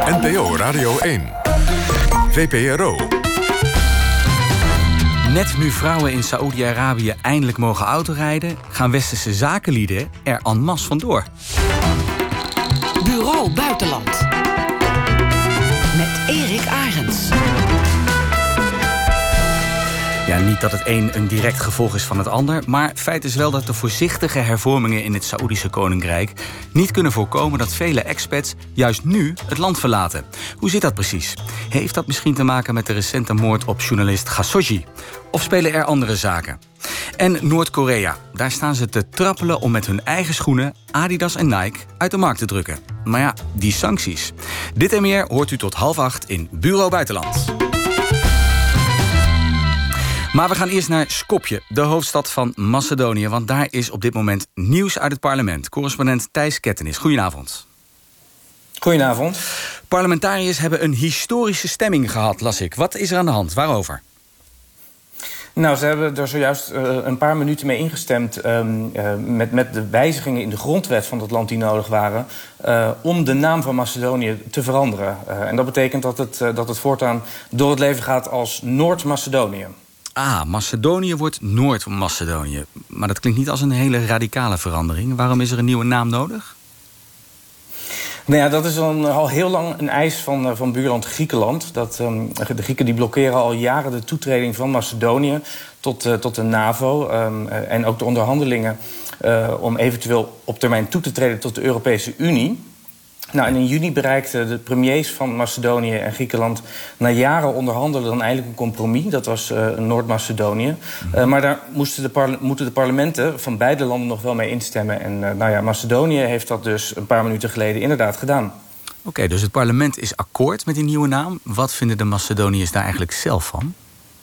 NPO Radio 1. VPRO. Net nu vrouwen in Saoedi-Arabië eindelijk mogen autorijden, gaan westerse zakenlieden er en masse vandoor. Bureau Buitenland. Met Erik Arends. Ja, niet dat het een direct gevolg is van het ander, maar feit is wel dat de voorzichtige hervormingen in het Saoedische Koninkrijk niet kunnen voorkomen dat vele expats juist nu het land verlaten. Hoe zit dat precies? Heeft dat misschien te maken met de recente moord op journalist Khashoggi? Of spelen er andere zaken? En Noord-Korea, daar staan ze te trappelen om met hun eigen schoenen Adidas en Nike uit de markt te drukken. Maar ja, die sancties. Dit en meer hoort u tot 7:30 in Bureau Buitenland. Maar we gaan eerst naar Skopje, de hoofdstad van Macedonië, want daar is op dit moment nieuws uit het parlement. Correspondent Thijs Kettenis, goedenavond. Goedenavond. Parlementariërs hebben een historische stemming gehad, las ik. Wat is er aan de hand? Waarover? Nou, ze hebben er zojuist een paar minuten mee ingestemd met de wijzigingen in de grondwet van het land die nodig waren om de naam van Macedonië te veranderen. En dat betekent dat het voortaan door het leven gaat als Noord-Macedonië. Ah, Macedonië wordt Noord-Macedonië. Maar dat klinkt niet als een hele radicale verandering. Waarom is er een nieuwe naam nodig? Nou ja, dat is al heel lang een eis van buurland Griekenland. De Grieken die blokkeren al jaren de toetreding van Macedonië tot de NAVO. En ook de onderhandelingen om eventueel op termijn toe te treden tot de Europese Unie. Nou, en in juni bereikten de premiers van Macedonië en Griekenland na jaren onderhandelen dan eindelijk een compromis. Dat was Noord-Macedonië. Maar daar moeten de parlementen van beide landen nog wel mee instemmen. En Macedonië heeft dat dus een paar minuten geleden inderdaad gedaan. Oké, dus het parlement is akkoord met die nieuwe naam. Wat vinden de Macedoniërs daar eigenlijk zelf van?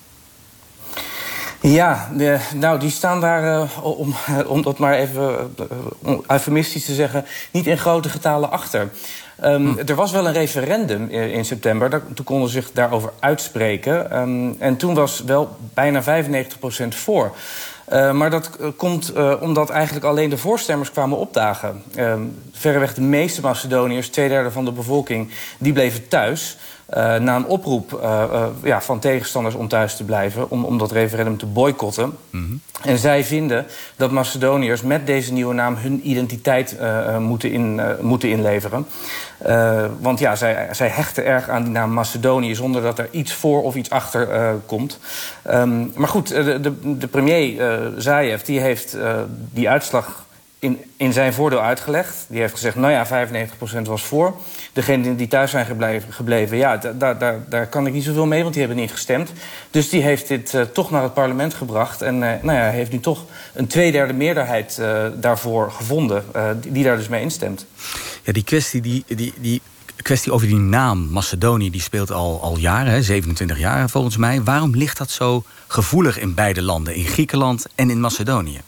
Ja, die staan daar, om dat maar even eufemistisch te zeggen, niet in grote getalen achter. Er was wel een referendum in september, toen konden ze zich daarover uitspreken. En toen was wel bijna 95% voor. Maar dat komt omdat eigenlijk alleen de voorstemmers kwamen opdagen. Verreweg de meeste Macedoniërs, 2/3 van de bevolking, die bleven thuis. Na een oproep van tegenstanders om thuis te blijven, om dat referendum te boycotten. Mm-hmm. En zij vinden dat Macedoniërs met deze nieuwe naam hun identiteit moeten inleveren. Want ja, zij hechten erg aan die naam Macedonië zonder dat er iets voor of iets achter komt. Maar goed, de premier Zaev die heeft die uitslag in zijn voordeel uitgelegd. Die heeft gezegd, 95% was voor. Degenen die thuis zijn gebleven, ja, daar kan ik niet zoveel mee, want die hebben niet gestemd. Dus die heeft dit toch naar het parlement gebracht. En heeft nu toch een 2/3 meerderheid daarvoor gevonden, die daar dus mee instemt. Ja, die kwestie over die naam Macedonië, die speelt al jaren, 27 jaar volgens mij. Waarom ligt dat zo gevoelig in beide landen, in Griekenland en in Macedonië?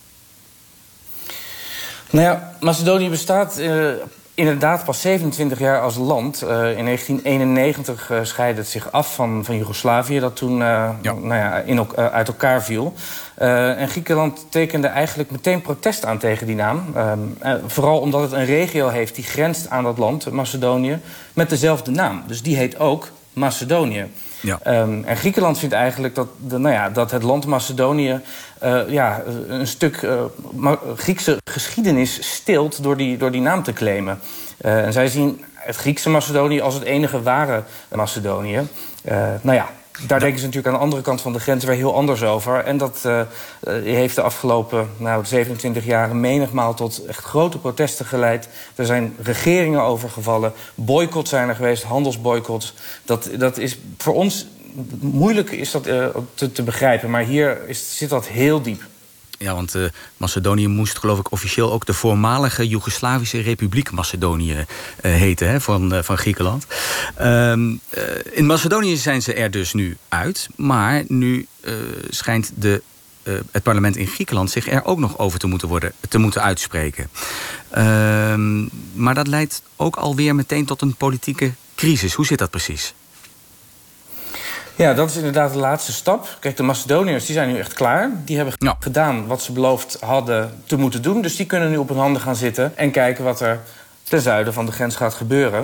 Nou ja, Macedonië bestaat inderdaad pas 27 jaar als land. In 1991 scheidde het zich af van Joegoslavië, dat toen uit elkaar viel. En Griekenland tekende eigenlijk meteen protest aan tegen die naam. Vooral omdat het een regio heeft die grenst aan dat land, Macedonië, met dezelfde naam. Dus die heet ook Macedonië. Ja. En Griekenland vindt eigenlijk dat het land Macedonië een stuk Griekse geschiedenis steelt door die naam te claimen. En zij zien het Griekse Macedonië als het enige ware Macedonië. Daar denken ze natuurlijk aan de andere kant van de grens weer heel anders over. En dat heeft de afgelopen 27 jaar menigmaal tot echt grote protesten geleid. Er zijn regeringen overgevallen. Boycotts zijn er geweest, handelsboycotts. Dat is voor ons moeilijk te begrijpen. Maar hier zit dat heel diep. Ja, want Macedonië moest geloof ik officieel ook de voormalige Joegoslavische Republiek Macedonië heten, van Griekenland. In Macedonië zijn ze er dus nu uit, maar nu schijnt het parlement in Griekenland zich er ook nog over te moeten uitspreken. Maar dat leidt ook alweer meteen tot een politieke crisis. Hoe zit dat precies? Ja, dat is inderdaad de laatste stap. Kijk, de Macedoniërs die zijn nu echt klaar. Die hebben gedaan wat ze beloofd hadden te moeten doen. Dus die kunnen nu op hun handen gaan zitten en kijken wat er ten zuiden van de grens gaat gebeuren.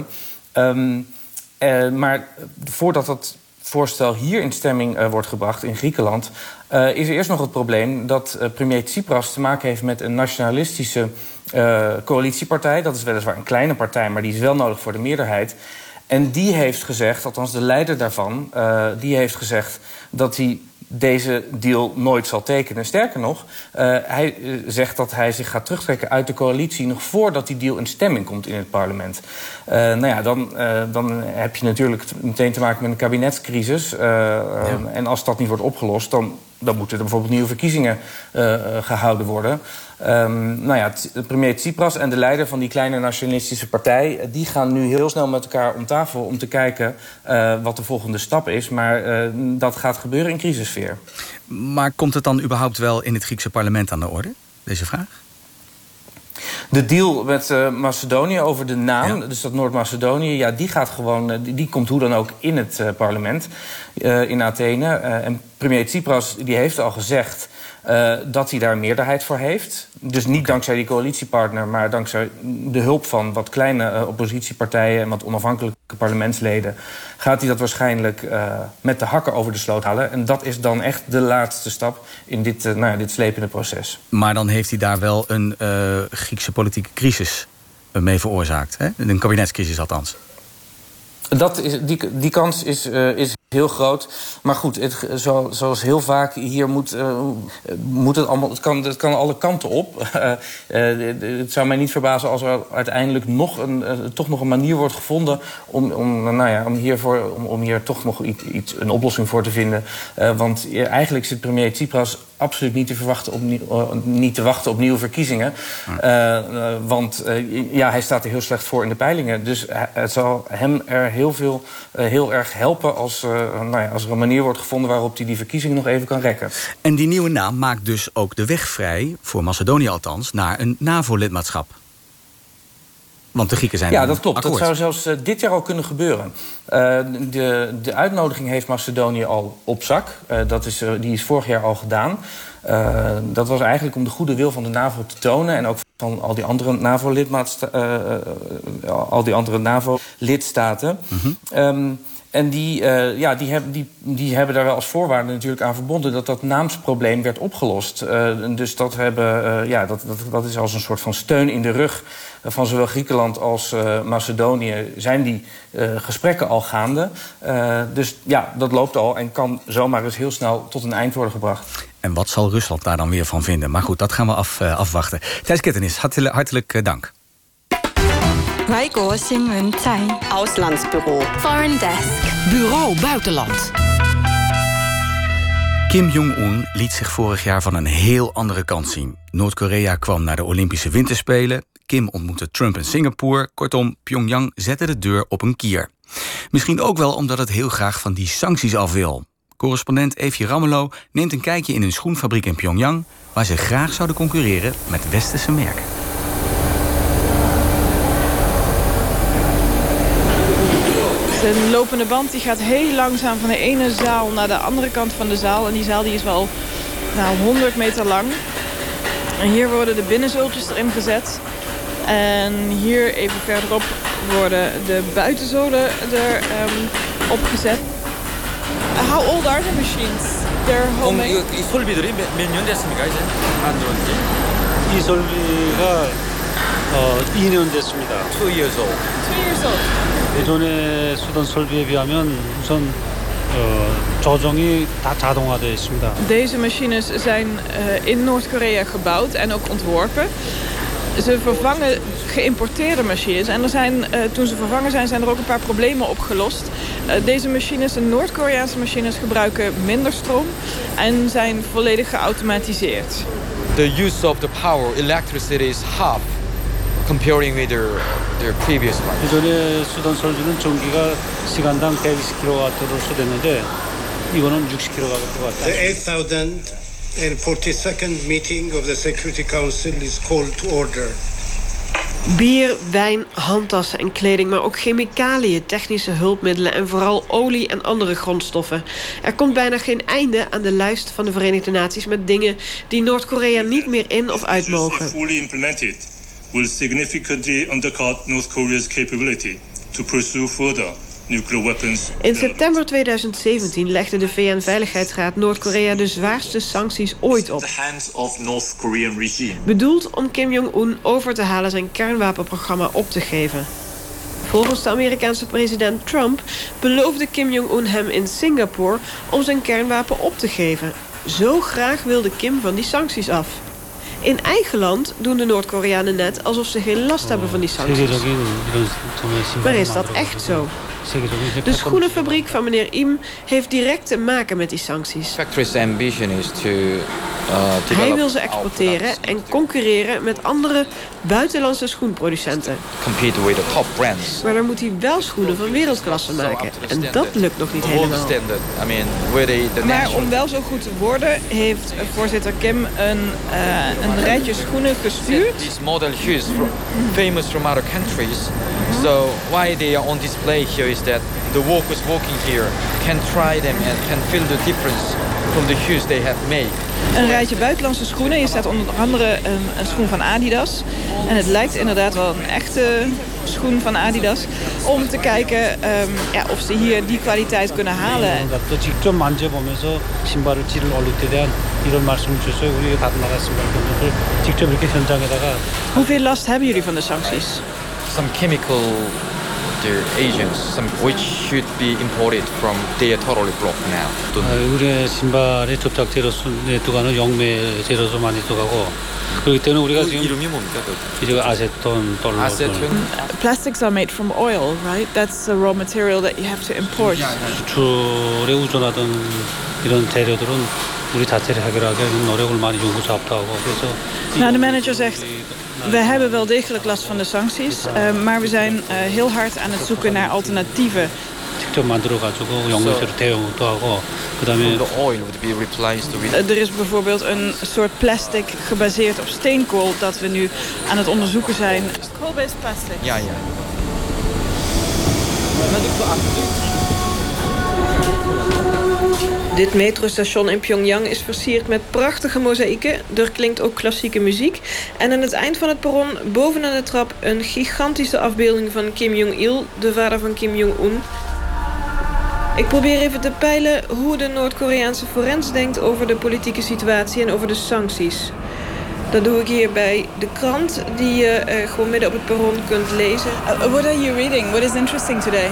Maar voordat dat voorstel hier in stemming wordt gebracht in Griekenland, is er eerst nog het probleem dat premier Tsipras te maken heeft met een nationalistische coalitiepartij. Dat is weliswaar een kleine partij, maar die is wel nodig voor de meerderheid. En die heeft gezegd, althans de leider daarvan, die heeft gezegd dat hij deze deal nooit zal tekenen. Sterker nog, hij zegt dat hij zich gaat terugtrekken uit de coalitie nog voordat die deal in stemming komt in het parlement. Dan heb je natuurlijk meteen te maken met een kabinetscrisis. En als dat niet wordt opgelost, dan moeten er bijvoorbeeld nieuwe verkiezingen gehouden worden. Premier Tsipras en de leider van die kleine nationalistische partij, die gaan nu heel snel met elkaar om tafel om te kijken wat de volgende stap is. Maar dat gaat gebeuren in crisissfeer. Maar komt het dan überhaupt wel in het Griekse parlement aan de orde, deze vraag? De deal met Macedonië over de naam, dus dat Noord-Macedonië, die gaat gewoon, die komt hoe dan ook in het parlement in Athene. En premier Tsipras die heeft al gezegd dat hij daar een meerderheid voor heeft. Dus niet dankzij die coalitiepartner, maar dankzij de hulp van wat kleine oppositiepartijen en wat onafhankelijke parlementsleden gaat hij dat waarschijnlijk met de hakken over de sloot halen. En dat is dan echt de laatste stap in dit slepende proces. Maar dan heeft hij daar wel een Griekse politieke crisis mee veroorzaakt. Hè? Een kabinetscrisis althans. Die kans is heel groot. Maar goed, zoals heel vaak hier moet het allemaal. Het kan alle kanten op. Het zou mij niet verbazen als er uiteindelijk toch nog een manier wordt gevonden om hier toch nog een oplossing voor te vinden. Want eigenlijk zit premier Tsipras absoluut niet te wachten op nieuwe verkiezingen. Want hij staat er heel slecht voor in de peilingen. Dus het zal hem er heel erg helpen als er een manier wordt gevonden waarop hij die verkiezingen nog even kan rekken. En die nieuwe naam maakt dus ook de weg vrij, voor Macedonië althans, naar een NAVO-lidmaatschap. Want de Grieken zijn dat klopt. Akkoord. Dat zou zelfs dit jaar al kunnen gebeuren. De uitnodiging heeft Macedonië al op zak. Die is vorig jaar al gedaan. Dat was eigenlijk om de goede wil van de NAVO te tonen en ook van al die andere NAVO-lidstaten. Mm-hmm. En die hebben daar wel als voorwaarde natuurlijk aan verbonden dat naamsprobleem werd opgelost. Dus dat is als een soort van steun in de rug van zowel Griekenland als Macedonië zijn die gesprekken al gaande. Dus dat loopt al en kan zomaar eens heel snel tot een eind worden gebracht. En wat zal Rusland daar dan weer van vinden? Maar goed, dat gaan we afwachten. Thijs Kettenis, hartelijk dank. Auslandsbureau. Foreign Desk. Bureau Buitenland. Kim Jong-un liet zich vorig jaar van een heel andere kant zien. Noord-Korea kwam naar de Olympische Winterspelen. Kim ontmoette Trump in Singapore. Kortom, Pyongyang zette de deur op een kier. Misschien ook wel omdat het heel graag van die sancties af wil. Correspondent Eefje Rammelo neemt een kijkje in een schoenfabriek in Pyongyang, waar ze graag zouden concurreren met westerse merken. De lopende band die gaat heel langzaam van de ene zaal naar de andere kant van de zaal. En die zaal die is wel 100 meter lang. En hier worden de binnenzooltjes erin gezet. En hier even verderop worden de buitenzolen erop gezet. How old are the machines? They're homemade. 이 설비들이 몇 년 됐습니까 이제 안 들어온 지? 이 설비가 2년 됐습니다. 2 years old. 2 years old. 예전에 쓰던 설비에 비하면 우선 조정이 다 자동화되어 있습니다. Deze machines zijn in Noord-Korea gebouwd en ook ontworpen. Ze vervangen geïmporteerde machines. En toen ze vervangen zijn er ook een paar problemen opgelost. Deze machines, de Noord-Koreaanse machines, gebruiken minder stroom en zijn volledig geautomatiseerd. The use of the power, electricity is half comparing with their previous one. 예전에 쓰던 설비는 전기가 시간당 120kW로 쓰됐는데 이거는 60kW가 왔다. The 8,042nd meeting of the Security Council is called to order. Bier, wijn, handtassen en kleding, maar ook chemicaliën, technische hulpmiddelen en vooral olie en andere grondstoffen. Er komt bijna geen einde aan de lijst van de Verenigde Naties met dingen die Noord-Korea niet meer in of uit mogen. Fully implemented will significantly undercut North Korea's capability to pursue further nuclear weapons. In september 2017 legde de VN-veiligheidsraad Noord-Korea de zwaarste sancties ooit op. Bedoeld om Kim Jong-un over te halen zijn kernwapenprogramma op te geven. Volgens de Amerikaanse president Trump beloofde Kim Jong-un hem in Singapore om zijn kernwapen op te geven. Zo graag wilde Kim van die sancties af. In eigen land doen de Noord-Koreanen net alsof ze geen last hebben van die sancties. Maar is dat echt zo? De schoenenfabriek van meneer Im heeft direct te maken met die sancties. Hij wil ze exporteren en concurreren met andere buitenlandse schoenproducenten. Maar dan moet hij wel schoenen van wereldklasse maken. En dat lukt nog niet helemaal. Maar om wel zo goed te worden heeft voorzitter Kim een rijtje schoenen gestuurd. These model shoes famous from other countries. So why they are on display here is that the workers working here can try them and can feel the difference from the shoes they have made. Een rijtje buitenlandse schoenen. Hier staat onder andere een schoen van Adidas. En het lijkt inderdaad wel een echte schoen van Adidas. Om te kijken of ze hier die kwaliteit kunnen halen. Hoeveel last hebben jullie van de sancties? Some chemical agents, which should be imported from, they are totally blocked now. 우리의 신발의 접착 재료가 영매 재료도 많이 들어가고 그렇기 때문에 우리가 지금 이름이 뭡니까? 이제 아세톤, Plastics are made from oil, right? That's the raw material that you have to import. 수출에 의존하던 이런 재료들은 우리 자체를 해결하기 위해 노력을 많이 요구하고 그래서. Nou, de manager zegt. We hebben wel degelijk last van de sancties, maar we zijn heel hard aan het zoeken naar alternatieven. Er is bijvoorbeeld een soort plastic gebaseerd op steenkool dat we nu aan het onderzoeken zijn. Coal-based plastic. Ja. Dit metrostation in Pyongyang is versierd met prachtige mozaïeken. Er klinkt ook klassieke muziek. En aan het eind van het perron, bovenaan de trap, een gigantische afbeelding van Kim Jong-il, de vader van Kim Jong-un. Ik probeer even te peilen hoe de Noord-Koreaanse forens denkt over de politieke situatie en over de sancties. Dat doe ik hier bij de krant, die je gewoon midden op het perron kunt lezen. What are you reading? What is interesting today?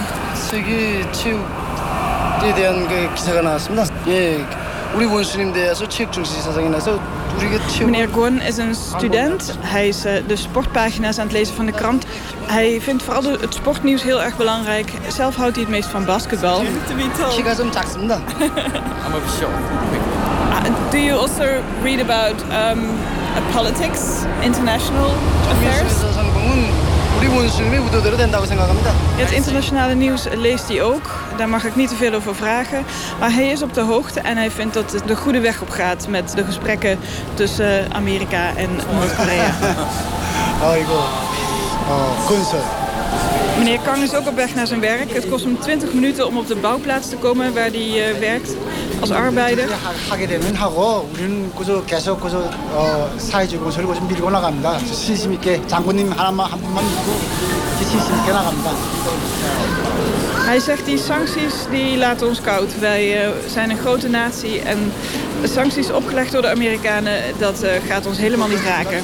에 대한 기사가 나왔습니다. 우리 원수님 대해서 체육 중시 사장이 나서 우리가 Meneer Gon is een student. Hij is de sportpagina's aan het lezen van de krant. Hij vindt vooral het sportnieuws heel erg belangrijk. Zelf houdt hij het meest van basketbal. 키가 좀 작습니다. Do you also read about politics, international affairs? Het internationale nieuws leest hij ook. Daar mag ik niet te veel over vragen. Maar hij is op de hoogte en hij vindt dat het de goede weg op gaat met de gesprekken tussen Amerika en Noord-Korea. Meneer Kang is ook op weg naar zijn werk. Het kost hem 20 minuten om op de bouwplaats te komen waar hij werkt als arbeider. 우리는 계속 사회적으로 저리고 좀 밀고 나갑니다. 신심 있게 장군님 한 분만 믿고 신심 있게 나갑니다. Hij zegt die sancties die laten ons koud. Wij zijn een grote natie en de sancties opgelegd door de Amerikanen, dat gaat ons helemaal niet raken.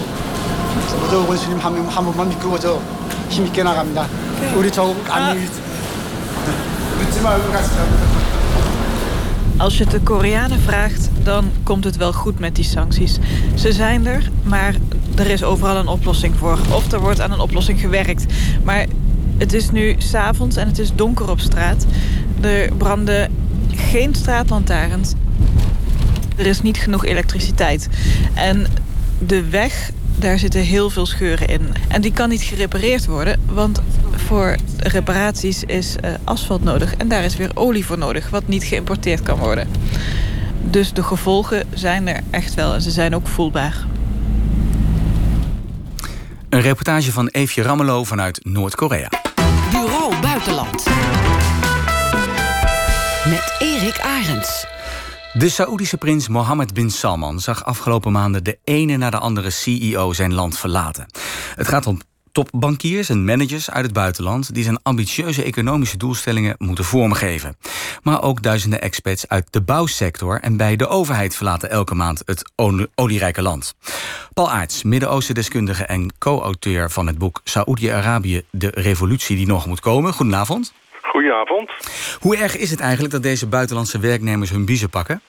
원수님 한 분만 믿고 힘 있게 나갑니다. 우리 조국 안녕히 늦지 말고 가시죠. Als je het de Koreanen vraagt, dan komt het wel goed met die sancties. Ze zijn er, maar er is overal een oplossing voor. Of er wordt aan een oplossing gewerkt. Maar het is nu 's avonds en het is donker op straat. Er branden geen straatlantaarns. Er is niet genoeg elektriciteit. En de weg, daar zitten heel veel scheuren in. En die kan niet gerepareerd worden, want voor reparaties is asfalt nodig. En daar is weer olie voor nodig, wat niet geïmporteerd kan worden. Dus de gevolgen zijn er echt wel en ze zijn ook voelbaar. Een reportage van Eefje Rammelo vanuit Noord-Korea. Bureau Buitenland. Met Erik Arends. De Saoedische prins Mohammed bin Salman zag afgelopen maanden de ene na de andere CEO zijn land verlaten. Het gaat om Topbankiers en managers uit het buitenland die zijn ambitieuze economische doelstellingen moeten vormgeven. Maar ook duizenden expats uit de bouwsector en bij de overheid verlaten elke maand het olierijke land. Paul Aerts, Midden-Oosten-deskundige en co-auteur van het boek Saoedi-Arabië, de revolutie die nog moet komen. Goedenavond. Goedenavond. Hoe erg is het eigenlijk dat deze buitenlandse werknemers hun biezen pakken?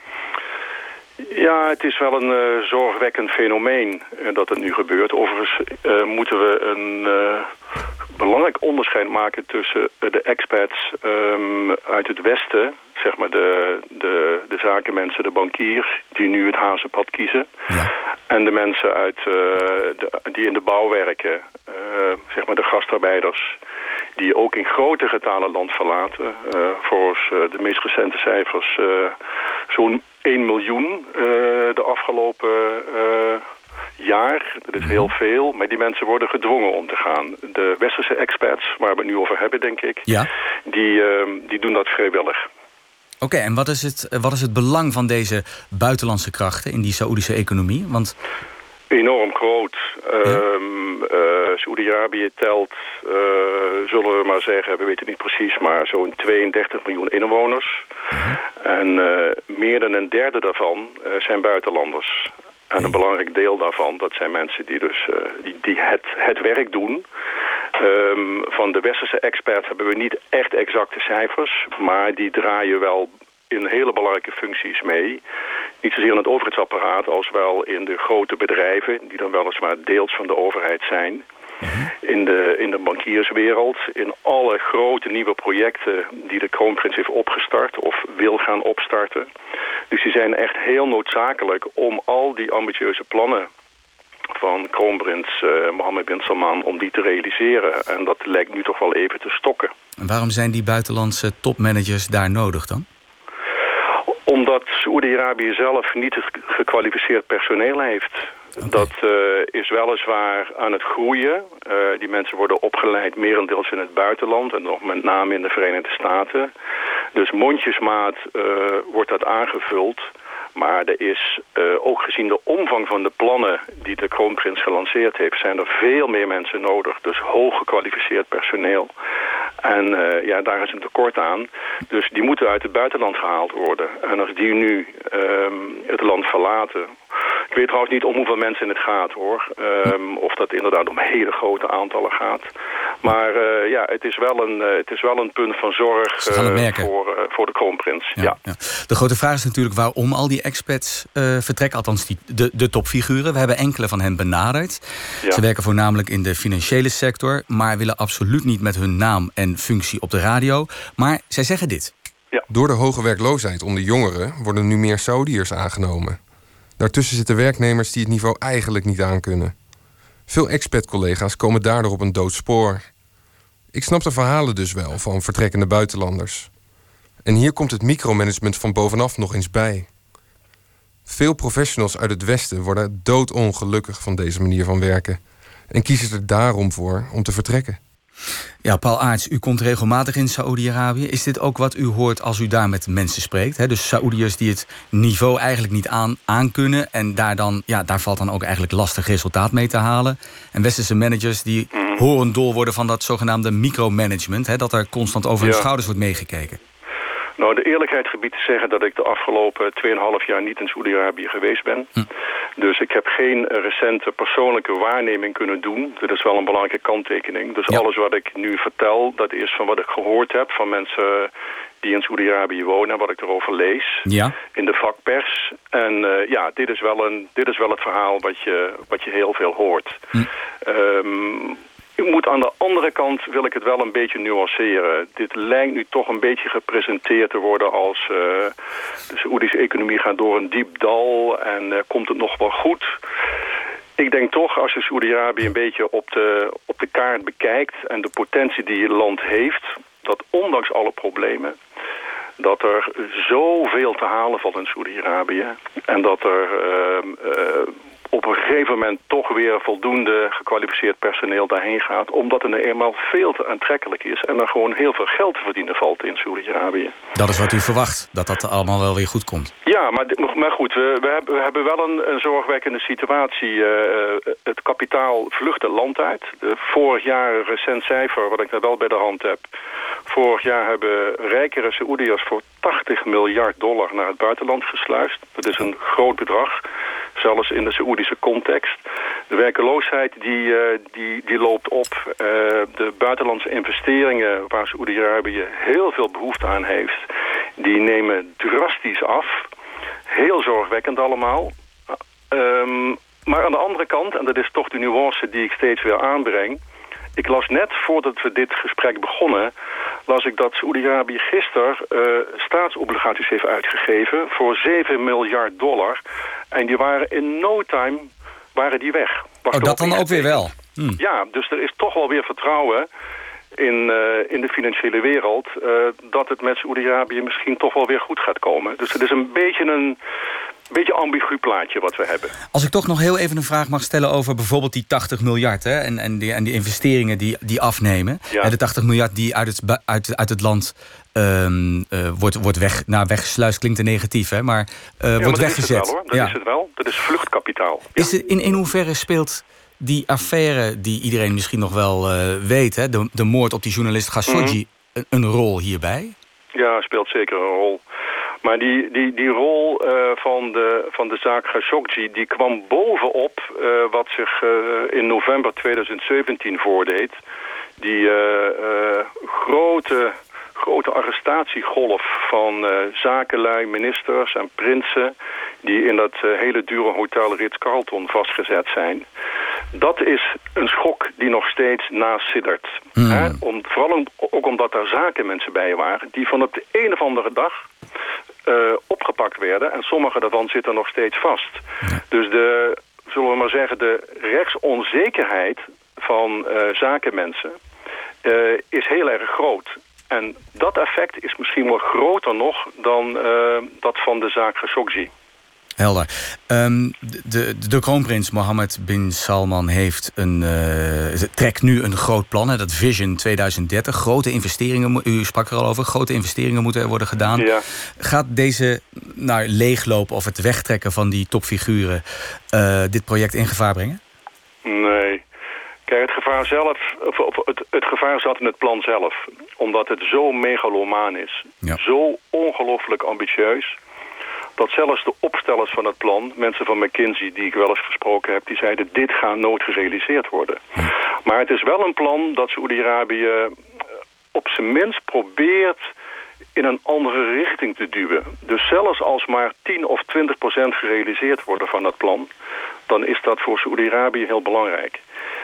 Ja, het is wel een zorgwekkend fenomeen dat het nu gebeurt. Overigens moeten we een belangrijk onderscheid maken tussen de expats uit het Westen, zeg maar de zakenmensen, de bankiers, die nu het hazenpad kiezen. Ja. En de mensen die in de bouw werken, zeg maar de gastarbeiders, die ook in grote getalen land verlaten. Volgens de meest recente cijfers zo'n 1 miljoen de afgelopen jaar. Dat is heel veel, maar die mensen worden gedwongen om te gaan. De westerse expats, waar we het nu over hebben, denk ik, die doen dat vrijwillig. Oké, en wat is het belang van deze buitenlandse krachten in die Saoedische economie? Want enorm groot. Saoedi-Arabië telt, zullen we maar zeggen, we weten niet precies, maar zo'n 32 miljoen inwoners. En meer dan een derde daarvan zijn buitenlanders. En een belangrijk deel daarvan, dat zijn mensen die dus die het werk doen. Van de westerse experts hebben we niet echt exacte cijfers, maar die draaien wel in hele belangrijke functies mee. Niet zozeer in het overheidsapparaat als wel in de grote bedrijven, die dan weliswaar deels van de overheid zijn. In de bankierswereld, in alle grote nieuwe projecten die de kroonprins heeft opgestart of wil gaan opstarten. Dus die zijn echt heel noodzakelijk om al die ambitieuze plannen van kroonprins Mohammed bin Salman om die te realiseren. En dat lijkt nu toch wel even te stokken. En waarom zijn die buitenlandse topmanagers daar nodig dan? Omdat Saoedi-Arabië zelf niet het gekwalificeerd personeel heeft. Okay. Dat is weliswaar aan het groeien. Die mensen worden opgeleid merendeels in het buitenland en nog met name in de Verenigde Staten. Dus mondjesmaat wordt dat aangevuld. Maar er is, ook gezien de omvang van de plannen die de kroonprins gelanceerd heeft, zijn er veel meer mensen nodig. Dus hoog gekwalificeerd personeel. En daar is een tekort aan. Dus die moeten uit het buitenland gehaald worden. En als die nu het land verlaten. Ik weet trouwens niet om hoeveel mensen het gaat, hoor. Of dat inderdaad om hele grote aantallen gaat. Maar het is wel een punt van zorg voor de kroonprins. Ja. De grote vraag is natuurlijk waarom al die expats vertrekken. Althans de topfiguren. We hebben enkele van hen benaderd. Ja. Ze werken voornamelijk in de financiële sector, maar willen absoluut niet met hun naam en functie op de radio. Maar zij zeggen dit. Ja. Door de hoge werkloosheid onder jongeren worden nu meer Saoediërs aangenomen. Daartussen zitten werknemers die het niveau eigenlijk niet aankunnen. Veel expat-collega's komen daardoor op een dood spoor. Ik snap de verhalen dus wel van vertrekkende buitenlanders. En hier komt het micromanagement van bovenaf nog eens bij. Veel professionals uit het Westen worden doodongelukkig van deze manier van werken en kiezen er daarom voor om te vertrekken. Ja, Paul Aerts, u komt regelmatig in Saoedi-Arabië. Is dit ook wat u hoort als u daar met mensen spreekt? Hè? Dus Saoediërs die het niveau eigenlijk niet aankunnen en daar valt dan ook eigenlijk lastig resultaat mee te halen. En westerse managers die horendol worden van dat zogenaamde micromanagement, hè, dat er constant over hun schouders wordt meegekeken. Nou, de eerlijkheid gebied te zeggen dat ik de afgelopen 2,5 jaar niet in Saoedi-Arabië geweest ben. Dus ik heb geen recente persoonlijke waarneming kunnen doen. Dat is wel een belangrijke kanttekening. Dus alles wat ik nu vertel, dat is van wat ik gehoord heb van mensen die in Saoedi-Arabië wonen en wat ik erover lees in de vakpers. En dit is wel het verhaal wat je heel veel hoort. Ik moet aan de andere kant, wil ik het wel een beetje nuanceren. Dit lijkt nu toch een beetje gepresenteerd te worden als de Saoedische economie gaat door een diep dal en komt het nog wel goed. Ik denk toch, als je Saoedi-Arabië een beetje op de kaart bekijkt en de potentie die het land heeft, dat ondanks alle problemen, dat er zoveel te halen valt in Saoedi-Arabië en dat er op een gegeven moment toch weer voldoende gekwalificeerd personeel daarheen gaat. Omdat het eenmaal veel te aantrekkelijk is en er gewoon heel veel geld te verdienen valt in Saoedi-Arabië. Dat is wat u verwacht, dat allemaal wel weer goed komt. Ja, maar goed, we hebben wel een zorgwekkende situatie. Het kapitaal vlucht het land uit. Vorig jaar, een recent cijfer, wat ik daar wel bij de hand heb. Vorig jaar hebben rijkere Saoediërs voor $80 miljard naar het buitenland gesluist. Dat is een groot bedrag, zelfs in de Saoedische context. De werkeloosheid die loopt op. De buitenlandse investeringen waar Saoedi-Arabië heel veel behoefte aan heeft, die nemen drastisch af. Heel zorgwekkend allemaal. Maar aan de andere kant, en dat is toch de nuance die ik steeds weer aanbreng. Ik las net, voordat we dit gesprek begonnen, las ik dat Saoedi-Arabië gisteren staatsobligaties heeft uitgegeven voor $7 miljard. En die waren in no time weg. Dat dan ook weer wel? Ja, dus er is toch wel weer vertrouwen in de financiële wereld dat het met Saoedi-Arabië misschien toch wel weer goed gaat komen. Dus het is een beetje ambigu plaatje wat we hebben. Als ik toch nog heel even een vraag mag stellen over bijvoorbeeld die 80 miljard... Hè, en die investeringen die afnemen. Ja. De 80 miljard die uit het land wordt weggesluist. Klinkt te negatief, hè, maar wordt weggezet. Dat is het wel. Dat is vluchtkapitaal. Ja. Is in hoeverre speelt die affaire die iedereen misschien nog wel weet... Hè, de moord op die journalist Khashoggi een rol hierbij? Ja, speelt zeker een rol. Maar die rol van de zaak Khashoggi, die kwam bovenop wat zich in november 2017 voordeed. Die grote arrestatiegolf van zakenlui, ministers en prinsen die in dat hele dure hotel Ritz-Carlton vastgezet zijn. Dat is een schok die nog steeds nasiddert. Vooral ook omdat er zakenmensen bij waren die van op de een of andere dag opgepakt werden. En sommige daarvan zitten nog steeds vast. Dus zullen we maar zeggen, de rechtsonzekerheid van zakenmensen is heel erg groot. En dat effect is misschien wel groter nog dan dat van de zaak Khashoggi. Helder. De kroonprins Mohammed bin Salman trekt nu een groot plan, dat Vision 2030. Grote investeringen, u sprak er al over, grote investeringen moeten er worden gedaan. Ja. Gaat deze leegloop of het wegtrekken van die topfiguren dit project in gevaar brengen? Nee. Kijk, het gevaar zat in het plan zelf. Omdat het zo megalomaan is. Ja. Zo ongelooflijk ambitieus. Dat zelfs de opstellers van het plan, mensen van McKinsey die ik wel eens gesproken heb, die zeiden dit gaat nooit gerealiseerd worden. Maar het is wel een plan dat Saoedi-Arabië op zijn minst probeert in een andere richting te duwen. Dus zelfs als maar 10 of 20% gerealiseerd worden van dat plan, dan is dat voor Saoedi-Arabië heel belangrijk.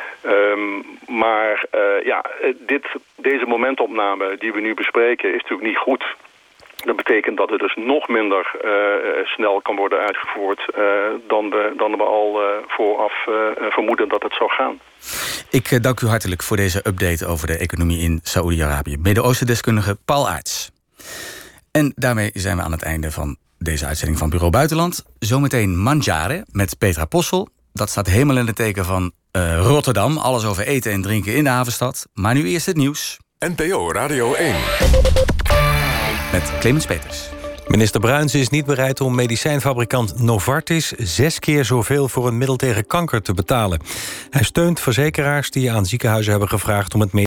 Deze momentopname die we nu bespreken is natuurlijk niet goed. Dat betekent dat het dus nog minder snel kan worden uitgevoerd dan we al vooraf vermoeden dat het zou gaan. Ik dank u hartelijk voor deze update over de economie in Saoedi-Arabië. Midden-Oosten-deskundige Paul Aerts. En daarmee zijn we aan het einde van deze uitzending van Bureau Buitenland. Zometeen Mandjaren met Petra Possel. Dat staat helemaal in het teken van Rotterdam. Alles over eten en drinken in de havenstad. Maar nu eerst het nieuws. NPO Radio 1. Met Clemens Peters. Minister Bruins is niet bereid om medicijnfabrikant Novartis 6 keer zoveel voor een middel tegen kanker te betalen. Hij steunt verzekeraars die aan ziekenhuizen hebben gevraagd om het